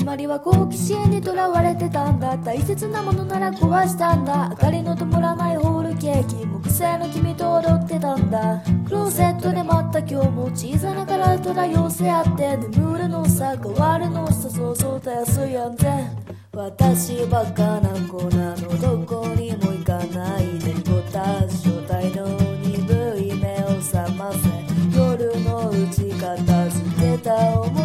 まりは好奇心にとらわれてたんだ。大切なものなら壊したんだ。明かりの灯らないホールケーキ、木製の君と踊ってたんだ。クローゼットで待った今日も小さな体とだ寄せ合って、眠るのさ変わるのさ、そうそうたやすい安全。私バカな子なの、どこにも行かないでごた正体の鈍い目を覚ませ、夜のうち片付けた思い